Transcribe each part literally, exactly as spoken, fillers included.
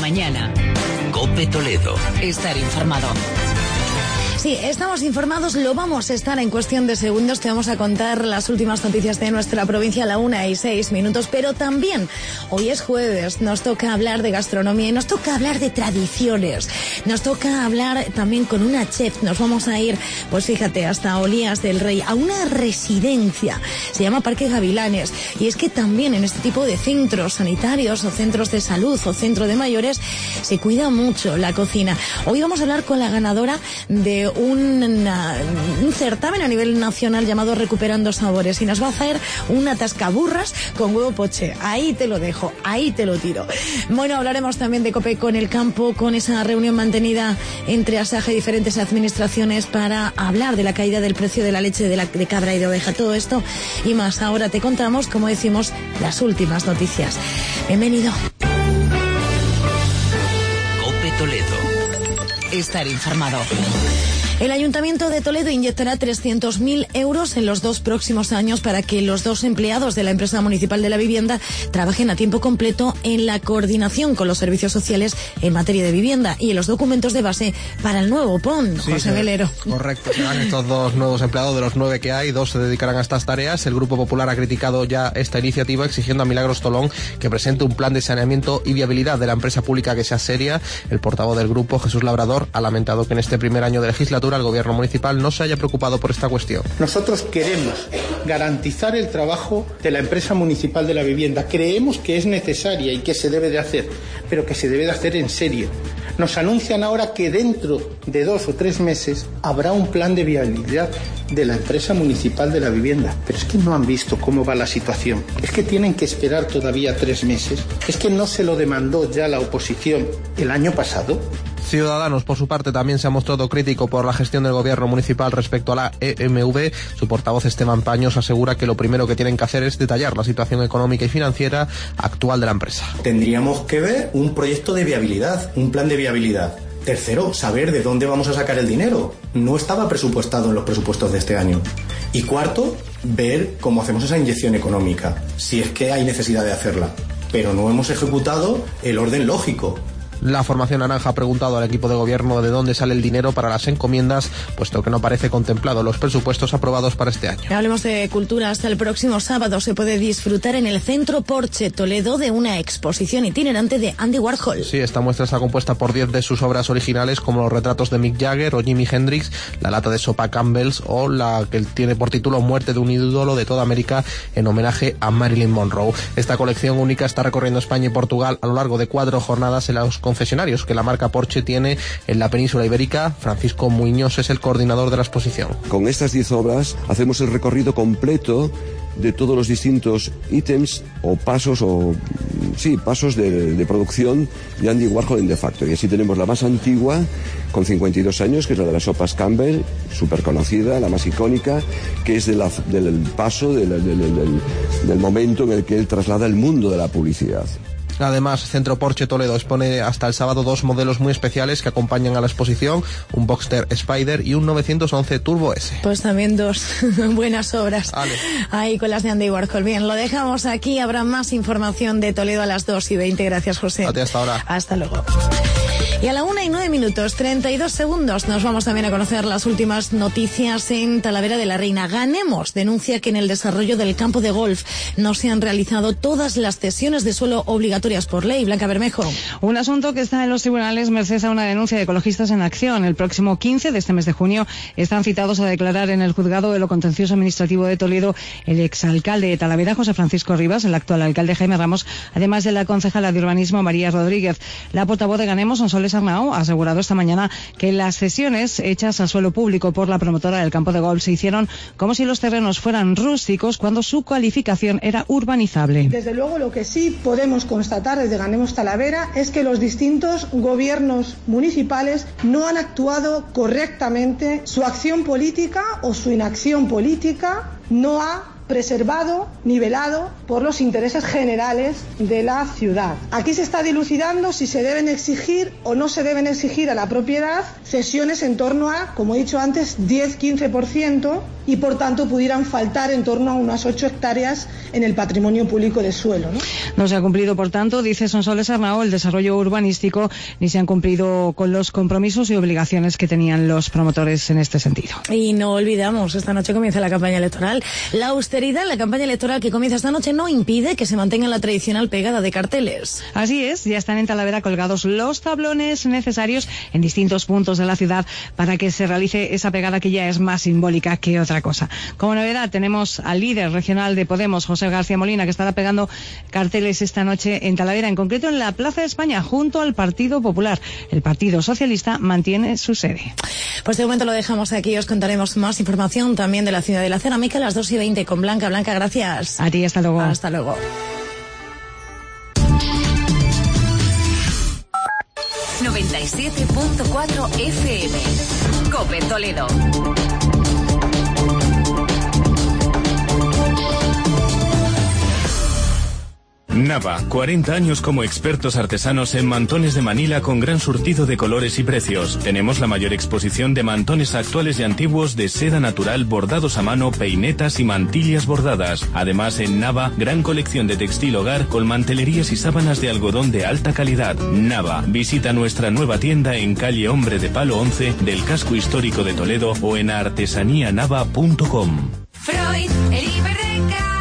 mañana. COPE Toledo. Estar informado. Sí, estamos informados, lo vamos a estar en cuestión de segundos. Te vamos a contar las últimas noticias de nuestra provincia a la una y seis minutos, pero también hoy es jueves, nos toca hablar de gastronomía y nos toca hablar de tradiciones. Nos toca hablar también con una chef. Nos vamos a ir, pues fíjate, hasta Olías del Rey, a una residencia. Se llama Parque Gavilanes. Y es que también en este tipo de centros sanitarios o centros de salud o centro de mayores se cuida mucho la cocina. Hoy vamos a hablar con la ganadora de Un, una, un certamen a nivel nacional llamado Recuperando Sabores y nos va a hacer una tascaburras con huevo poché. Ahí te lo dejo, ahí te lo tiro. Bueno, hablaremos también de COPE con el campo, con esa reunión mantenida entre Asaja y diferentes administraciones para hablar de la caída del precio de la leche de, la, de cabra y de oveja. Todo esto y más. Ahora te contamos, como decimos, las últimas noticias. Bienvenido. COPE Toledo. Estar informado. El Ayuntamiento de Toledo inyectará trescientos mil euros en los dos próximos años para que los dos empleados de la empresa municipal de la vivienda trabajen a tiempo completo en la coordinación con los servicios sociales en materia de vivienda y en los documentos de base para el nuevo P O N. Sí, José Velero. Correcto, serán estos dos nuevos empleados de los nueve que hay, dos se dedicarán a estas tareas. El Grupo Popular ha criticado ya esta iniciativa exigiendo a Milagros Tolón que presente un plan de saneamiento y viabilidad de la empresa pública que sea seria. El portavoz del grupo, Jesús Labrador, ha lamentado que en este primer año de legislatura el gobierno municipal no se haya preocupado por esta cuestión. Nosotros queremos garantizar el trabajo de la empresa municipal de la vivienda. Creemos que es necesaria y que se debe de hacer, pero que se debe de hacer en serio. Nos anuncian ahora que dentro de dos o tres meses habrá un plan de viabilidad de la empresa municipal de la vivienda. Pero es que no han visto cómo va la situación. Es que tienen que esperar todavía tres meses. Es que no se lo demandó ya la oposición el año pasado. Ciudadanos, por su parte, también se ha mostrado crítico por la gestión del gobierno municipal respecto a la E M V. Su portavoz, Esteban Paños, asegura que lo primero que tienen que hacer es detallar la situación económica y financiera actual de la empresa. Tendríamos que ver un proyecto de viabilidad, un plan de viabilidad. Tercero, saber de dónde vamos a sacar el dinero. No estaba presupuestado en los presupuestos de este año. Y cuarto, ver cómo hacemos esa inyección económica, si es que hay necesidad de hacerla. Pero no hemos ejecutado el orden lógico. La formación naranja ha preguntado al equipo de gobierno de dónde sale el dinero para las encomiendas, puesto que no parece contemplado los presupuestos aprobados para este año. Hablemos de cultura. Hasta el próximo sábado se puede disfrutar en el Centro Porsche Toledo de una exposición itinerante de Andy Warhol. Sí, esta muestra está compuesta por diez de sus obras originales, como los retratos de Mick Jagger o Jimi Hendrix, la lata de sopa Campbell's o la que tiene por título Muerte de un ídolo de toda América en homenaje a Marilyn Monroe. Esta colección única está recorriendo España y Portugal a lo largo de cuatro jornadas en los concesionarios que la marca Porsche tiene en la península ibérica. Francisco Muñoz es el coordinador de la exposición. Con estas diez obras hacemos el recorrido completo de todos los distintos ítems o pasos o sí, pasos de, de producción de Andy Warhol en The Factory. Así tenemos la más antigua, con cincuenta y dos años, que es la de las sopas Campbell, súper conocida, la más icónica, que es de la, del paso, del, del, del, del momento en el que él traslada el mundo de la publicidad. Además, Centro Porsche Toledo expone hasta el sábado dos modelos muy especiales que acompañan a la exposición, un Boxster Spider y un novecientos once Turbo S. Pues también dos buenas obras. Vale. Ahí con las de Andy Warhol. Bien, lo dejamos aquí. Habrá más información de Toledo a las dos y veinte. Gracias, José. A ti hasta ahora. Hasta luego. Y a la una y nueve minutos, treinta y dos segundos, nos vamos también a conocer las últimas noticias en Talavera de la Reina. Ganemos denuncia que en el desarrollo del campo de golf no se han realizado todas las cesiones de suelo obligatorias por ley. Blanca Bermejo. Un asunto que está en los tribunales merced a una denuncia de Ecologistas en Acción. El próximo quince de este mes de junio están citados a declarar en el juzgado de lo contencioso administrativo de Toledo el exalcalde de Talavera, José Francisco Rivas, el actual alcalde Jaime Ramos, además de la concejala de urbanismo María Rodríguez. La portavoz de Ganemos, Sonsoles Arnau, ha asegurado esta mañana que las cesiones hechas a suelo público por la promotora del campo de golf se hicieron como si los terrenos fueran rústicos cuando su calificación era urbanizable. Desde luego, lo que sí podemos constatar desde Ganemos Talavera es que los distintos gobiernos municipales no han actuado correctamente. Su acción política o su inacción política no ha preservado, nivelado por los intereses generales de la ciudad. Aquí se está dilucidando si se deben exigir o no se deben exigir a la propiedad cesiones en torno a, como he dicho antes, diez a quince por ciento y por tanto pudieran faltar en torno a unas ocho hectáreas en el patrimonio público de suelo, ¿no? No se ha cumplido, por tanto, dice Sonsoles Arnao, el desarrollo urbanístico, ni se han cumplido con los compromisos y obligaciones que tenían los promotores en este sentido. Y no olvidamos, esta noche comienza la campaña electoral. La austeridad en la campaña electoral que comienza esta noche no impide que se mantenga la tradicional pegada de carteles. Así es, ya están en Talavera colgados los tablones necesarios en distintos puntos de la ciudad para que se realice esa pegada que ya es más simbólica que otra cosa. Como novedad tenemos al líder regional de Podemos, José García Molina, que estará pegando carteles esta noche en Talavera, en concreto en la Plaza de España, junto al Partido Popular. El Partido Socialista mantiene su sede. Pues de momento lo dejamos aquí, os contaremos más información también de la ciudad de la cerámica a las dos y veinte con Blanca. Blanca, gracias. A ti, hasta luego. Hasta luego. noventa y siete punto cuatro F M. COPE Toledo. Nava, cuarenta años como expertos artesanos en mantones de Manila con gran surtido de colores y precios. Tenemos la mayor exposición de mantones actuales y antiguos de seda natural, bordados a mano, peinetas y mantillas bordadas. Además, en Nava, gran colección de textil hogar con mantelerías y sábanas de algodón de alta calidad. Nava, visita nuestra nueva tienda en calle Hombre de Palo once del casco histórico de Toledo o en artesanía nava punto com. Freud, el hiper de casa.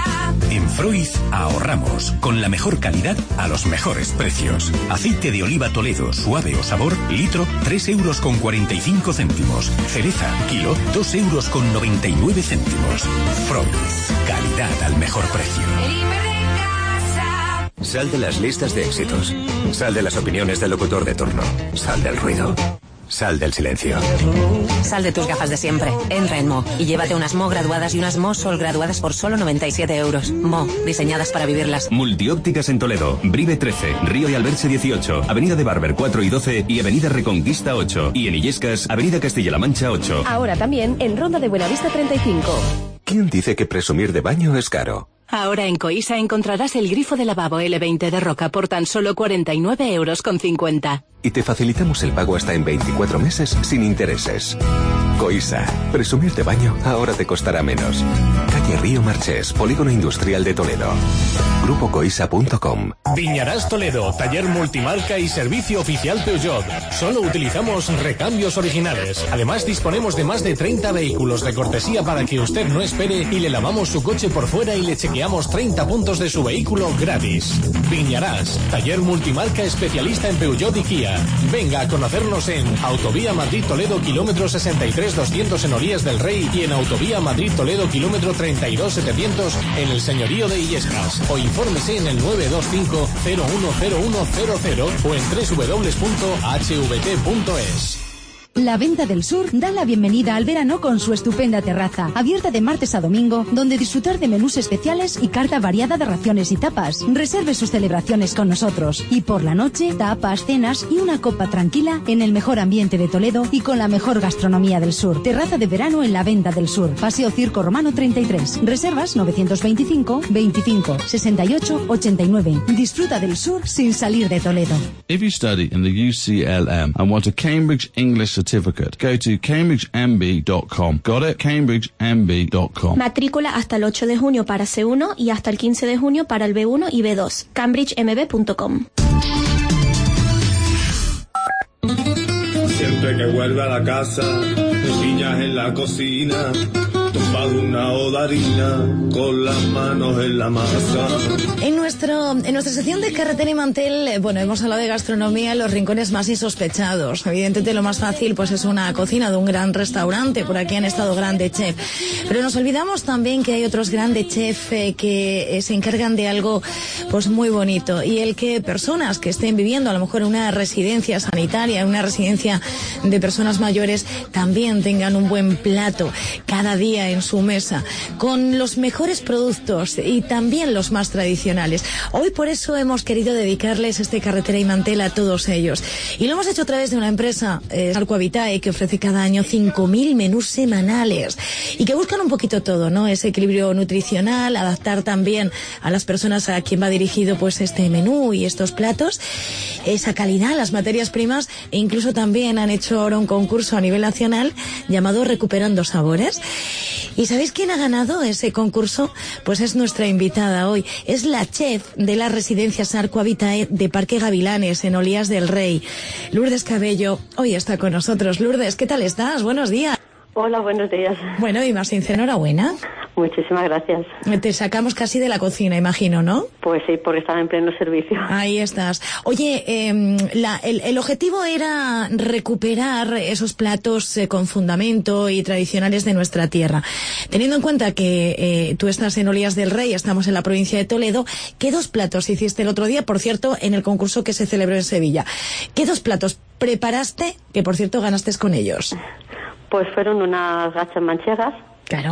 En Freud ahorramos con la mejor calidad a los mejores precios. Aceite de oliva Toledo, suave o sabor, litro, tres euros con cuarenta y cinco céntimos. Cereza, kilo, dos euros con noventa y nueve céntimos. Freud, calidad al mejor precio. El hiper de casa. Sal de las listas de éxitos. Sal de las opiniones del locutor de turno. Sal del ruido. Sal del silencio. Sal de tus gafas de siempre. Entra en Mo y llévate unas Mo graduadas y unas Mo Sol graduadas por solo noventa y siete euros. Mo, diseñadas para vivirlas. Multiópticas en Toledo, Brive trece, Río y Alberche dieciocho, Avenida de Barber cuatro y doce y Avenida Reconquista ocho. Y en Illescas, Avenida Castilla-La Mancha ocho. Ahora también en Ronda de Buenavista treinta y cinco. ¿Quién dice que presumir de baño es caro? Ahora en Coisa encontrarás el grifo de lavabo L veinte de Roca por tan solo cuarenta y nueve euros con cincuenta. Y te facilitamos el pago hasta en veinticuatro meses sin intereses. Coisa, presumir de baño ahora te costará menos. Calle Río Marchés, Polígono Industrial de Toledo. grupo coisa punto com. Viñarás Toledo, taller multimarca y servicio oficial Peugeot. Solo utilizamos recambios originales. Además disponemos de más de treinta vehículos de cortesía para que usted no espere y le lavamos su coche por fuera y le chequeamos treinta puntos de su vehículo gratis. Viñarás, taller multimarca especialista en Peugeot y Kia. Venga a conocernos en Autovía Madrid-Toledo, kilómetro sesenta y tres doscientos en Olías del Rey y en Autovía Madrid-Toledo, kilómetro treinta y dos setecientos en el Señorío de Illescas. O infórmese en el nueve dos cinco cero uno cero uno cero cero o en doble u doble u doble u punto h v t punto es. La Venta del Sur da la bienvenida al verano con su estupenda terraza, abierta de martes a domingo, donde disfrutar de menús especiales y carta variada de raciones y tapas. Reserve sus celebraciones con nosotros. Y por la noche, tapas, cenas y una copa tranquila en el mejor ambiente de Toledo y con la mejor gastronomía del sur. Terraza de verano en la Venta del Sur. Paseo Circo Romano treinta y tres. Reservas novecientos veinticinco, veinticinco, sesenta y ocho, ochenta y nueve. Disfruta del sur sin salir de Toledo. If you study in the U C L M and want a Cambridge English certificate, go to cambridge m b dot com. Got it? cambridge m b dot com. Matrícula hasta el ocho de junio para C uno y hasta el quince de junio para el B uno y B dos. cambridge m b punto com. Siempre que vuelve a la casa, niñas en la cocina, tumbado una oda harina, con las manos en la masa. En nuestro, en nuestra sección de Carretera y Mantel, bueno, hemos hablado de gastronomía en los rincones más insospechados. Evidentemente lo más fácil pues es una cocina de un gran restaurante. Por aquí han estado grandes chefs. Pero nos olvidamos también que hay otros grandes chefs eh, que eh, se encargan de algo pues muy bonito. Y el que personas que estén viviendo a lo mejor en una residencia sanitaria, en una residencia de personas mayores, también tengan un buen plato cada día en en su mesa, con los mejores productos y también los más tradicionales. Hoy por eso hemos querido dedicarles este Carretera y Mantel a todos ellos. Y lo hemos hecho a través de una empresa, eh, Sarco Habitae, que ofrece cada año cinco mil menús semanales y que buscan un poquito todo, ¿no? Ese equilibrio nutricional, adaptar también a las personas a quien va dirigido pues este menú y estos platos, esa calidad, las materias primas, e incluso también han hecho ahora un concurso a nivel nacional llamado Recuperando Sabores. ¿Y sabéis quién ha ganado ese concurso? Pues es nuestra invitada hoy. Es la chef de la residencia Sarco Habitae de Parque Gavilanes, en Olías del Rey. Lourdes Cabello hoy está con nosotros. Lourdes, ¿qué tal estás? Buenos días. Hola, buenos días. Bueno, y más sincera, enhorabuena. Muchísimas gracias. Te sacamos casi de la cocina, imagino, ¿no? Pues sí, porque estaba en pleno servicio. Ahí estás. Oye, eh, la, el, el objetivo era recuperar esos platos eh, con fundamento y tradicionales de nuestra tierra. Teniendo en cuenta que eh, tú estás en Olías del Rey, estamos en la provincia de Toledo, ¿qué dos platos hiciste el otro día, por cierto, en el concurso que se celebró en Sevilla? ¿Qué dos platos preparaste, que por cierto ganaste con ellos? Pues fueron unas gachas manchegas. Claro.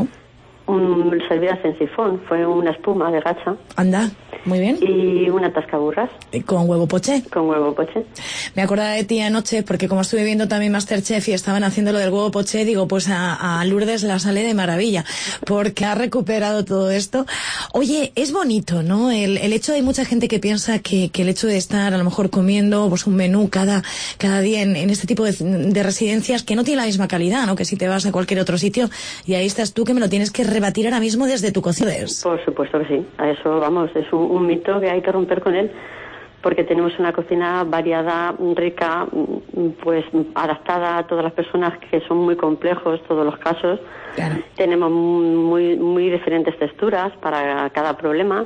Un, servidas en sifón, fue una espuma de gacha. Anda, muy bien. Y una tascaburras. ¿Con huevo poché? Con huevo poché. Me acordaba de ti anoche, porque como estuve viendo también Masterchef y estaban haciendo lo del huevo poché, digo, pues a, a Lourdes la sale de maravilla, porque ha recuperado todo esto. Oye, es bonito, ¿no? El, el hecho, hay mucha gente que piensa que, que el hecho de estar a lo mejor comiendo pues un menú cada, cada día en, en este tipo de, de residencias, que no tiene la misma calidad, ¿no? Que si te vas a cualquier otro sitio, y ahí estás tú que me lo tienes que rebatir ahora mismo desde tu cocina. Por supuesto que sí. A eso, vamos, es un, un mito que hay que romper con él, porque tenemos una cocina variada, rica, pues adaptada a todas las personas, que son muy complejos todos los casos. Claro. Tenemos muy, muy diferentes texturas para cada problema.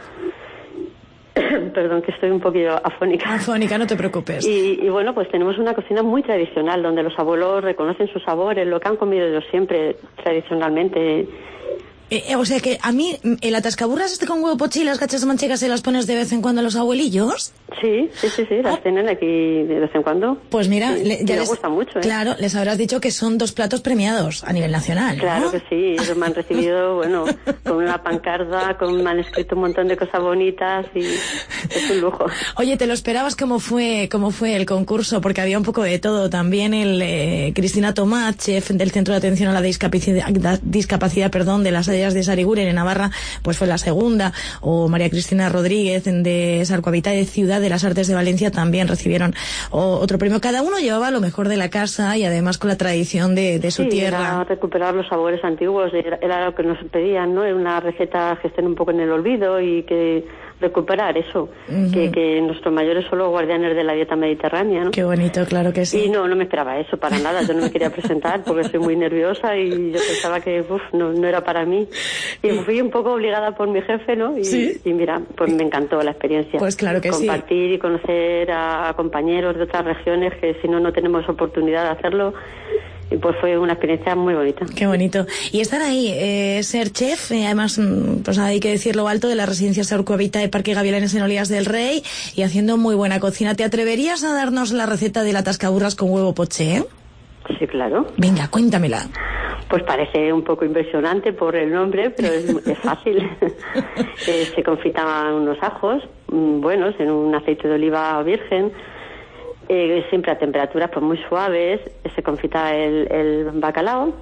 Perdón, que estoy un poquito afónica. Afónica, no te preocupes. Y, y bueno, pues tenemos una cocina muy tradicional, donde los abuelos reconocen sus sabores, lo que han comido ellos siempre tradicionalmente. Eh, o sea que a mí, ¿el atascaburras este con huevo poché y las gachas manchegas se las pones de vez en cuando a los abuelillos? Sí, sí, sí, sí, las tienen aquí de vez en cuando. Pues mira, sí, le, ya les les gusta mucho, ¿eh? Claro, les habrás dicho que son dos platos premiados a nivel nacional, ¿no? Claro que sí, ellos me han recibido, bueno, con una pancarta, con, me han escrito un montón de cosas bonitas y es un lujo. Oye, ¿te lo esperabas cómo fue cómo fue el concurso? Porque había un poco de todo. También el eh, Cristina Tomás, chef del Centro de Atención a la Discapacidad, discapacidad perdón, de las Ayas de Sariguren en Navarra, pues fue la segunda. O María Cristina Rodríguez de Sarco Habitae de Ciudad de las Artes de Valencia también recibieron o, otro premio. Cada uno llevaba lo mejor de la casa y además con la tradición de, de su sí, tierra. Era recuperar los sabores antiguos, era, era lo que nos pedían, ¿no? Era una receta que estén un poco en el olvido y que recuperar eso, uh-huh. que, que nuestros mayores son los guardianes de la dieta mediterránea, ¿no? Qué bonito, claro que sí. Y no, no me esperaba eso para nada, yo no me quería presentar porque soy muy nerviosa y yo pensaba que uf, no, no era para mí. Y fui un poco obligada por mi jefe, ¿no? Y, ¿Sí? y mira, pues me encantó la experiencia. Pues claro que Compartir sí. Compartir y conocer a, a compañeros de otras regiones que si no, no tenemos oportunidad de hacerlo. Y pues fue una experiencia muy bonita. Qué bonito. Y estar ahí, eh, ser chef, eh, además, pues hay que decirlo alto, de la residencia Sarco Habitae de Parque Gavilanes en Olías del Rey, y haciendo muy buena cocina. ¿Te atreverías a darnos la receta de la tascaburras con huevo poché? Sí, claro. Venga, cuéntamela. Pues parece un poco impresionante por el nombre, pero es, es fácil. eh, se confitaban unos ajos mm, buenos en un aceite de oliva virgen. Eh, siempre a temperaturas pues muy suaves, se confita el, el bacalao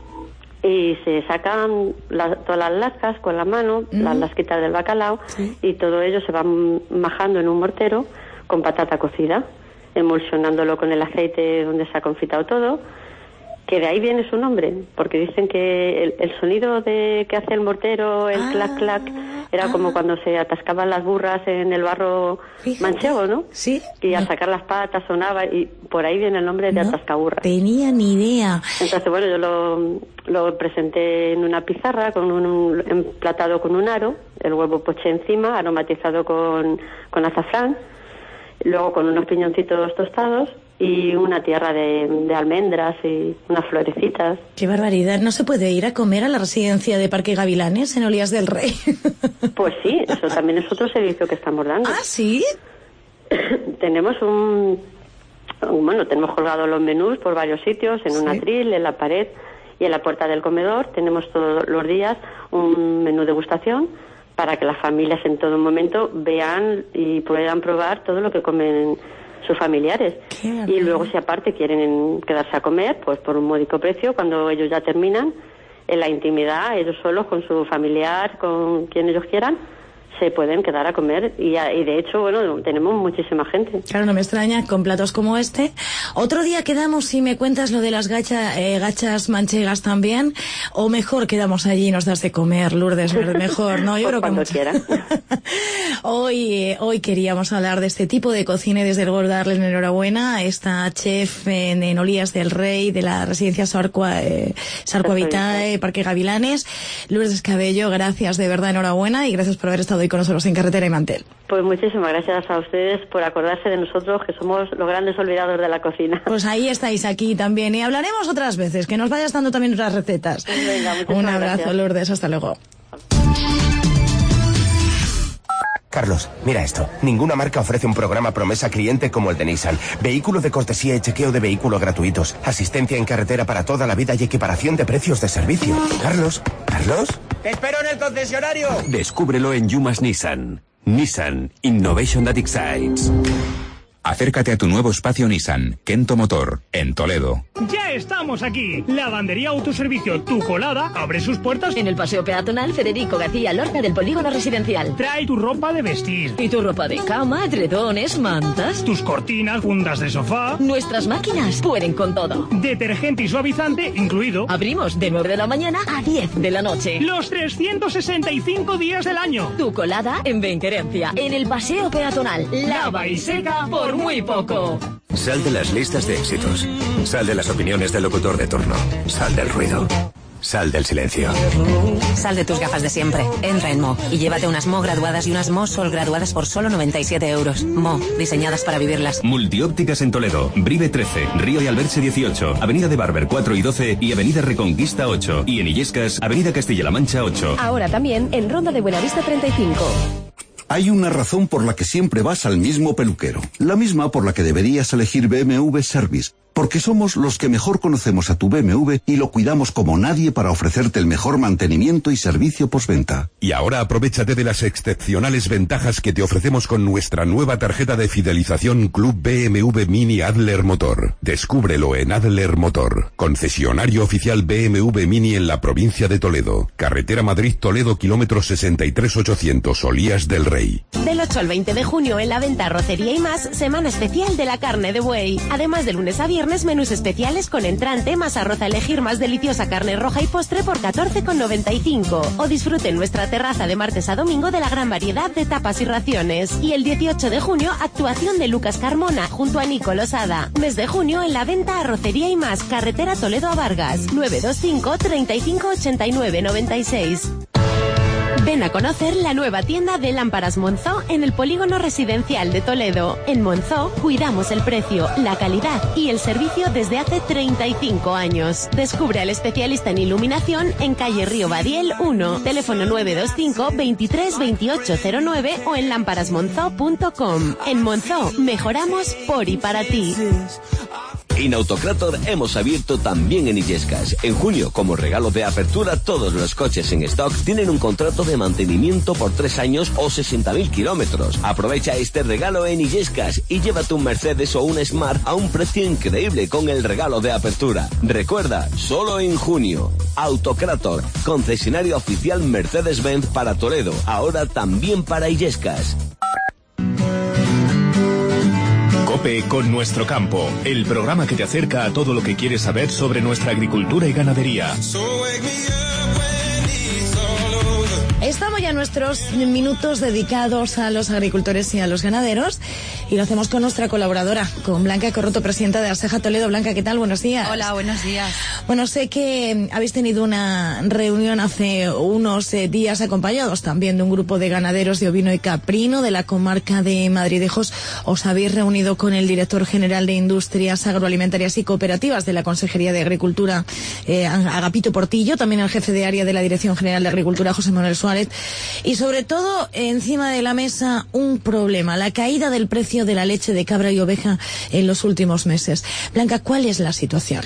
y se sacan la, todas las lascas con la mano, mm. las lasquitas del bacalao, sí. Y todo ello se va majando en un mortero con patata cocida, emulsionándolo con el aceite donde se ha confitado todo, que de ahí viene su nombre, porque dicen que el, el sonido de que hace el mortero, el ah, clac clac, era ah. como cuando se atascaban las burras en el barro Fíjate. manchego, ¿no? Sí. Y al sacar las patas sonaba, y por ahí viene el nombre de no atascaburra. Tenía ni idea. Entonces, bueno, yo lo, lo presenté en una pizarra, con un, un emplatado con un aro, el huevo poché encima, aromatizado con, con azafrán, luego con unos piñoncitos tostados, y una tierra de, de almendras y unas florecitas. ¡Qué barbaridad! ¿No se puede ir a comer a la residencia de Parque Gavilanes en Olías del Rey? Pues sí, eso también es otro servicio que estamos dando. ¿Ah, sí? Tenemos un... Bueno, tenemos colgados los menús por varios sitios, en un ¿Sí? atril, en la pared, Y en la puerta del comedor tenemos todos los días un menú degustación para que las familias en todo momento vean y puedan probar todo lo que comen sus familiares. Y luego, si aparte quieren quedarse a comer, pues por un módico precio, cuando ellos ya terminan, en la intimidad, ellos solos, con su familiar, con quien ellos quieran, se pueden quedar a comer y, y de hecho, bueno, tenemos muchísima gente. Claro, no me extraña, con platos como este. Otro día quedamos, si me cuentas lo de las gacha, eh, gachas manchegas también, o mejor quedamos allí y nos das de comer, Lourdes, mejor, ¿no? Yo creo que cuando mucho. quieran. Hoy, eh, hoy queríamos hablar de este tipo de cocina y desde luego darle enhorabuena a esta chef en, en Olías del Rey de la residencia Sarcua, eh, Sarcua Vitae, Parque Gavilanes. Lourdes Cabello, gracias, de verdad, enhorabuena y gracias por haber estado hoy con nosotros en Carretera y Mantel. Pues muchísimas gracias a ustedes por acordarse de nosotros, que somos los grandes olvidados de la cocina. Pues ahí estáis aquí también y hablaremos otras veces, que nos vayas dando también otras recetas. Pues venga, un abrazo, gracias. Lourdes, hasta luego. Carlos, mira esto. Ninguna marca ofrece un programa promesa cliente como el de Nissan. Vehículo de cortesía y chequeo de vehículo gratuitos. Asistencia en carretera para toda la vida y equiparación de precios de servicio. Carlos, ¿Carlos? ¡Te espero en el concesionario! Descúbrelo en Yumas Nissan. Nissan Innovation that excites. Acércate a tu nuevo espacio Nissan, Kento Motor, en Toledo. ¡Ya estamos aquí! Lavandería Autoservicio Tu Colada abre sus puertas en el Paseo Peatonal Federico García Lorca del Polígono Residencial. Trae tu ropa de vestir. ¿Y tu ropa de cama, edredones, mantas? Tus cortinas, fundas de sofá. Nuestras máquinas pueden con todo. Detergente y suavizante incluido. Abrimos de nueve de la mañana a diez de la noche. Los trescientos sesenta y cinco días del año. Tu Colada en Benquerencia, en el Paseo Peatonal. Lava y seca por muy poco. Sal de las listas de éxitos. Sal de las opiniones del locutor de turno. Sal del ruido. Sal del silencio. Sal de tus gafas de siempre. Entra en Mo y llévate unas Mo graduadas y unas Mo Sol graduadas por solo noventa y siete euros. Mo, diseñadas para vivirlas. Multiópticas en Toledo, Brive trece, Río y Alberche dieciocho, Avenida de Barber cuatro y doce y Avenida Reconquista ocho. Y en Illescas, Avenida Castilla-La Mancha ocho. Ahora también en Ronda de Buenavista treinta y cinco. Hay una razón por la que siempre vas al mismo peluquero. La misma por la que deberías elegir B M W Service. Porque somos los que mejor conocemos a tu B M W y lo cuidamos como nadie para ofrecerte el mejor mantenimiento y servicio postventa. Y ahora aprovéchate de las excepcionales ventajas que te ofrecemos con nuestra nueva tarjeta de fidelización Club B M W Mini Adler Motor. Descúbrelo en Adler Motor, concesionario oficial B M W Mini en la provincia de Toledo. Carretera Madrid-Toledo, kilómetro sesenta y tres ochocientos, Olías del Rey. Del ocho al veinte de junio en la venta Rocería y Más, semana especial de la carne de buey. Además de lunes a viernes, menús especiales con entrante, más arroz a elegir, más deliciosa carne roja y postre por catorce con noventa y cinco. O disfruten nuestra terraza de martes a domingo de la gran variedad de tapas y raciones. Y el dieciocho de junio, actuación de Lucas Carmona junto a Nico Losada. Mes de junio en la venta Arrocería y Más, carretera Toledo a Vargas, nueve dos cinco, treinta y cinco, ochenta y nueve, noventa y seis. Ven a conocer la nueva tienda de lámparas Monzó en el Polígono Residencial de Toledo. En Monzó cuidamos el precio, la calidad y el servicio desde hace treinta y cinco años. Descubre al especialista en iluminación en calle Río Badiel uno, teléfono nueve dos cinco, veintitrés, veintiocho cero nueve o en lámparas monzó punto com. En Monzó mejoramos por y para ti. En Autocrator hemos abierto también en Illescas. En junio, como regalo de apertura, todos los coches en stock tienen un contrato de mantenimiento por tres años o sesenta mil kilómetros. Aprovecha este regalo en Illescas y llévate un Mercedes o un Smart a un precio increíble con el regalo de apertura. Recuerda, solo en junio. Autocrator, concesionario oficial Mercedes-Benz para Toledo, ahora también para Illescas. COPE con Nuestro Campo, el programa que te acerca a todo lo que quieres saber sobre nuestra agricultura y ganadería. Estamos ya en nuestros minutos dedicados a los agricultores y a los ganaderos y lo hacemos con nuestra colaboradora, con Blanca Corroto, presidenta de Aseja Toledo. Blanca, ¿qué tal? Buenos días. Hola, buenos días. Bueno, sé que habéis tenido una reunión hace unos eh, días acompañados también de un grupo de ganaderos de ovino y caprino de la comarca de Madridejos. Os habéis reunido con el director general de Industrias Agroalimentarias y Cooperativas de la Consejería de Agricultura, eh, Agapito Portillo, también el jefe de área de la Dirección General de Agricultura, José Manuel Suárez, y sobre todo encima de la mesa un problema, la caída del precio de la leche de cabra y oveja en los últimos meses. Blanca, ¿cuál es la situación?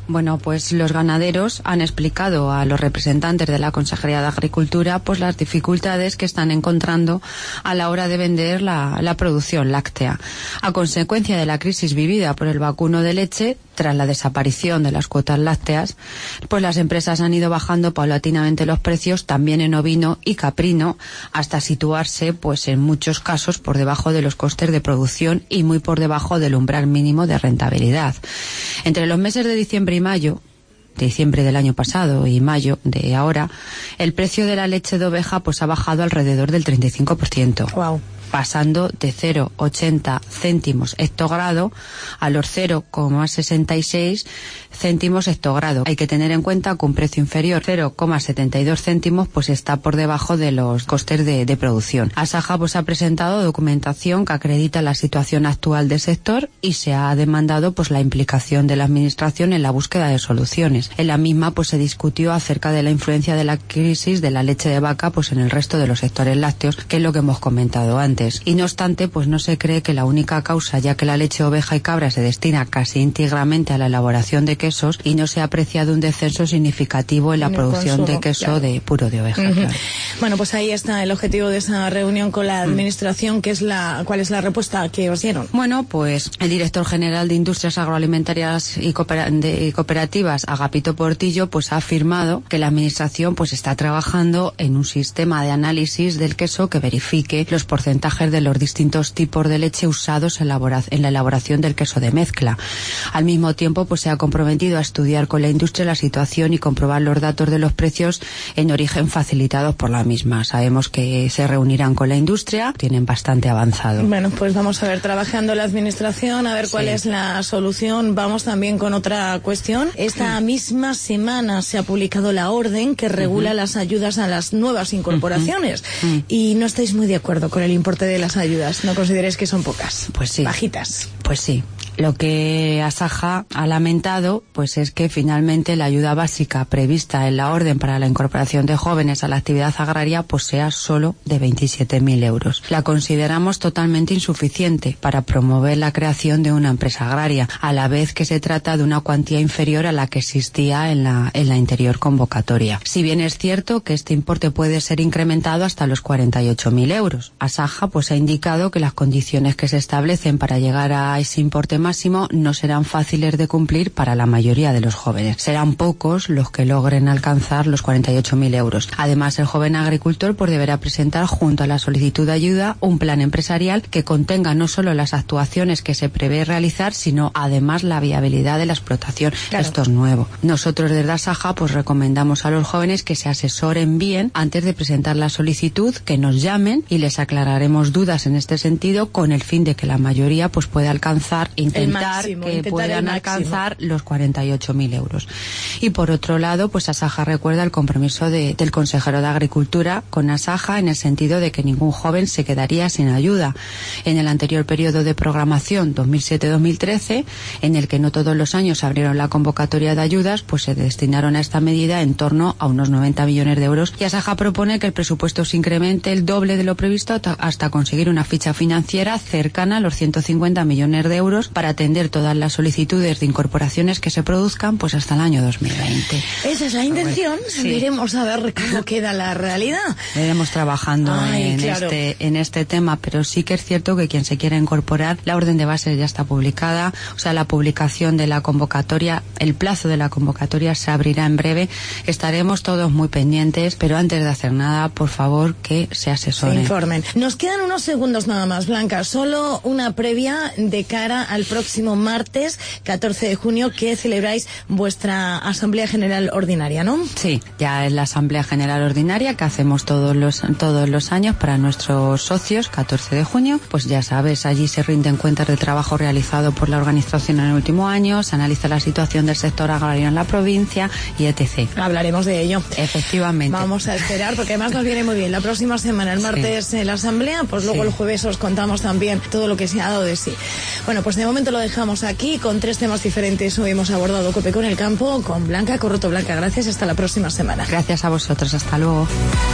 Bueno, pues los ganaderos han explicado a los representantes de la Consejería de Agricultura pues las dificultades que están encontrando a la hora de vender la, la producción láctea. A consecuencia de la crisis vivida por el vacuno de leche, tras la desaparición de las cuotas lácteas, pues las empresas han ido bajando paulatinamente los precios también en ovino y caprino, hasta situarse pues en muchos casos por debajo de los costes de producción y muy por debajo del umbral mínimo de rentabilidad. Entre los meses de diciembre y mayo, diciembre del año pasado y mayo de ahora, el precio de la leche de oveja pues ha bajado alrededor del treinta y cinco por ciento. Wow. Pasando de cero coma ochenta céntimos hectogrado a los cero coma sesenta y seis céntimos hectogrado. Hay que tener en cuenta que un precio inferior, cero coma setenta y dos céntimos, pues está por debajo de los costes de, de producción. Asaja pues ha presentado documentación que acredita la situación actual del sector y se ha demandado pues la implicación de la administración en la búsqueda de soluciones. En la misma pues se discutió acerca de la influencia de la crisis de la leche de vaca pues en el resto de los sectores lácteos, que es lo que hemos comentado antes. Y no obstante, pues no se cree que la única causa, ya que la leche de oveja y cabra se destina casi íntegramente a la elaboración de quesos y no se ha apreciado un descenso significativo en la en producción consumo, de queso claro. de puro de oveja. Uh-huh. Claro. Bueno, pues ahí está el objetivo de esa reunión con la administración, que es la, ¿cuál es la respuesta que os dieron? Bueno, pues el director general de Industrias Agroalimentarias y, coopera- de, y Cooperativas, Agapito Portillo, pues ha afirmado que la administración pues está trabajando en un sistema de análisis del queso que verifique los porcentajes de los distintos tipos de leche usados en la elaboración del queso de mezcla. Al mismo tiempo, pues se ha comprometido a estudiar con la industria la situación y comprobar los datos de los precios en origen facilitados por la misma. Sabemos que se reunirán con la industria, tienen bastante avanzado. Bueno, pues vamos a ver, trabajando la administración, a ver cuál sí. es la solución. Vamos también con otra cuestión. Esta misma semana se ha publicado la orden que regula uh-huh. las ayudas a las nuevas incorporaciones uh-huh. y no estáis muy de acuerdo con el importe de las ayudas. ¿No consideréis que son pocas? Pues sí. Bajitas. Pues sí. Lo que Asaja ha lamentado pues es que finalmente la ayuda básica prevista en la orden para la incorporación de jóvenes a la actividad agraria pues sea solo de veintisiete mil euros. La consideramos totalmente insuficiente para promover la creación de una empresa agraria, a la vez que se trata de una cuantía inferior a la que existía en la, en la anterior convocatoria. Si bien es cierto que este importe puede ser incrementado hasta los cuarenta y ocho mil euros, Asaja pues ha indicado que las condiciones que se establecen para llegar a ese importe máximo no serán fáciles de cumplir para la mayoría de los jóvenes. Serán pocos los que logren alcanzar los cuarenta y ocho mil euros. Además, el joven agricultor pues deberá presentar junto a la solicitud de ayuda un plan empresarial que contenga no solo las actuaciones que se prevé realizar, sino además la viabilidad de la explotación. Claro. Esto es nuevo. Nosotros desde Asaja pues recomendamos a los jóvenes que se asesoren bien antes de presentar la solicitud, que nos llamen y les aclararemos dudas en este sentido, con el fin de que la mayoría pues pueda alcanzar, intentar máximo, que intentar puedan alcanzar los cuarenta y ocho mil euros. Y por otro lado, pues Asaja recuerda el compromiso de, del consejero de Agricultura con Asaja en el sentido de que ningún joven se quedaría sin ayuda. En el anterior periodo de programación dos mil siete dos mil trece, en el que no todos los años abrieron la convocatoria de ayudas, pues se destinaron a esta medida en torno a unos noventa millones de euros, y Asaja propone que el presupuesto se incremente el doble de lo previsto hasta conseguir una ficha financiera cercana a los ciento cincuenta millones de euros para atender todas las solicitudes de incorporaciones que se produzcan pues hasta el año dos mil veinte. Esa es la intención. Sí. Iremos a ver cómo queda la realidad. Iremos trabajando Ay, en, claro. este, en este tema, pero sí que es cierto que quien se quiera incorporar, la orden de base ya está publicada, o sea, la publicación de la convocatoria, el plazo de la convocatoria se abrirá en breve. Estaremos todos muy pendientes, pero antes de hacer nada, por favor, que se asesoren. Se informen. Nos quedan unos segundos nada más, Blanca. Solo una previa de cara al próximo martes, catorce de junio, que celebráis vuestra Asamblea General Ordinaria, ¿no? Sí, ya es la Asamblea General Ordinaria que hacemos todos los, todos los años para nuestros socios, catorce de junio. Pues ya sabes, allí se rinden cuentas de trabajo realizado por la organización en el último año, se analiza la situación del sector agrario en la provincia y etcétera. Hablaremos de ello. Efectivamente. Vamos a esperar, porque además nos viene muy bien. La próxima semana, el martes, sí. en la Asamblea, pues luego sí. el jueves os contamos también todo lo que se ha dado de sí. Bueno, pues de momento lo dejamos aquí con tres temas diferentes. Hoy hemos abordado COPE con el campo, con Blanca Corroto. Blanca, gracias. Hasta la próxima semana. Gracias a vosotros. Hasta luego.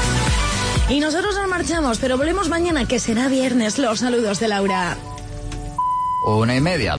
Y nosotros nos marchamos, pero volvemos mañana, que será viernes. Los saludos de Laura. Una y media.